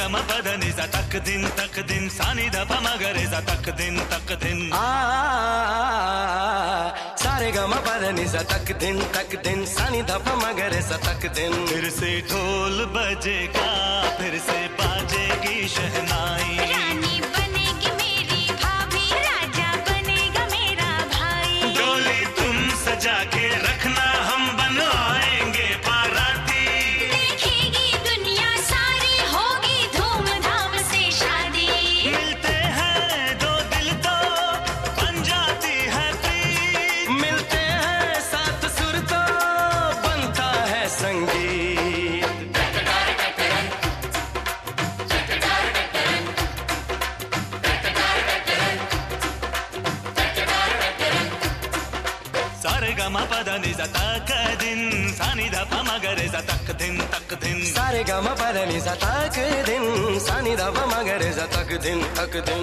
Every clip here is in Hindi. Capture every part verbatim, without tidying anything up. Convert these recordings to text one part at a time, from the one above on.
ग म प ध नि सा तक दिन तक दिन सा नि ध प म ग रे सा तक दिन तक दिन आ सारे ग म प ध नि सा तक दिन तक दिन सा नि ध प म ग रे सा तक दिन। फिर से ढोल बजेगा फिर से बाजेगी शहनाई, रानी बनेगी मेरी भाभी राजा बनेगा मेरा भाई। डोली तुम सजा के रखना हम बनवाएंगे बाराती, देखेगी दुनिया सारी होगी धूमधाम से शादी। मिलते हैं दो दिल तो बन जाती है प्रीत, मिलते हैं सात सुर तो बनता है संगीत। सारे ग म प ध नि सा तक दिन सा नि ध प म ग रे सा तक दिन तक दिन सारे ग म प ध नि सा तक दिन सा नि ध प म ग रे सा तक दिन तक दिन।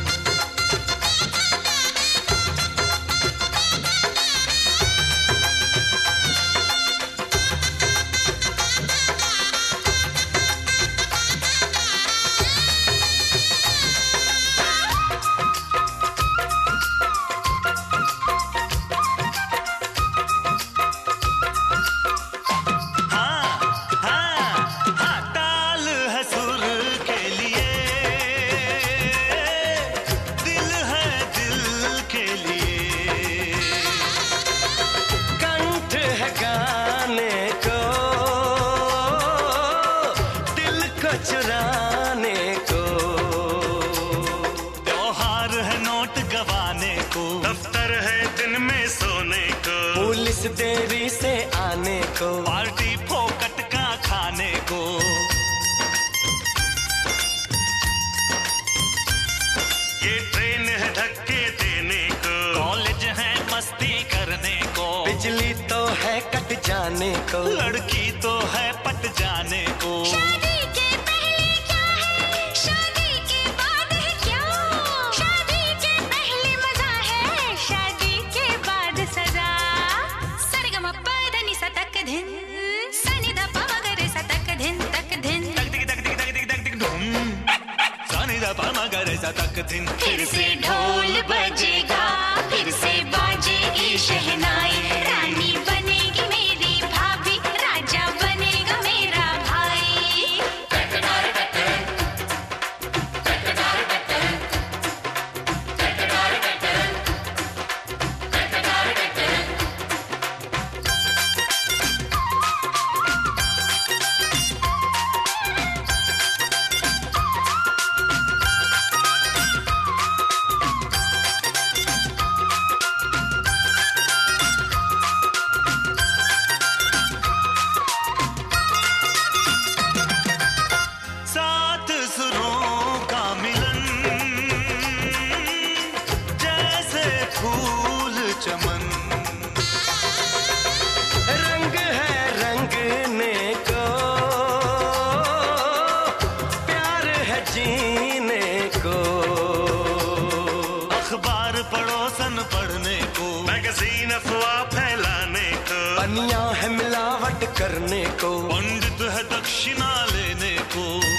चुराने को त्योहार है नोट गवाने को, दफ्तर है दिन में सोने को, पुलिस देरी से आने को, पार्टी फोकट का खाने को। ये ट्रेन है धक्के देने को, कॉलेज है मस्ती करने को, बिजली तो है कट जाने को, लड़की तो है पट जाने को। शादी के पहले क्या है शादी के बाद है क्या, शादी के पहले मजा है शादी के बाद सजा। सारे ग म प ध नि सा तक दिन सा नि ध प म ग रे सा तक दिन तक दिन तक दिक तक दिक तक दिक तक दिक धूम सा नि ध प म ग रे सा तक दिन। फिर से ढोल बजेगा फिर से बाजेगी शहनाई, रानी बनेगी मेरी भाभी राजा बनेगा मेरा भाई। सात सुरों का मिलन जैसे फूल चमन, रंग है रंगने को प्यार है जीने को, अखबार पड़ोसन पढ़ने को, मैगजीन अफवाह फैलाने को, बनिया है मिलावट करने को, पंडित है दक्षिणा लेने को।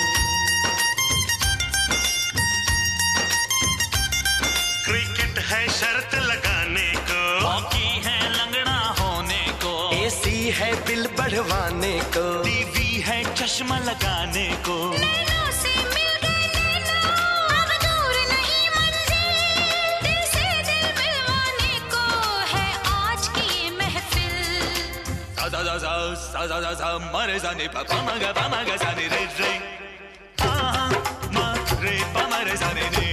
क्रिकेट है शर्त लगाने को, हॉकी है लंगड़ा होने को, एसी है बिल बढ़वाने को, टीवी है चश्मा लगाने को। नैनों से मिल गए नैनों, अब दूर नहीं मंजिल, दिल से दिल मिलवाने को है आज की ये महफिल। सा सा सा सा सा सा सा मरे सा नि प प म ग प म ग सा नि रे रे आ म रे प म रे सा नि नि